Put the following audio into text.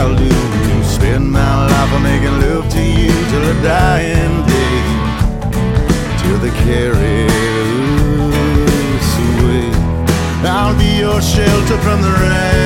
I'll do. Spend my life on making love to you till the dying day, till they carry us away. I'll be your shelter from the rain.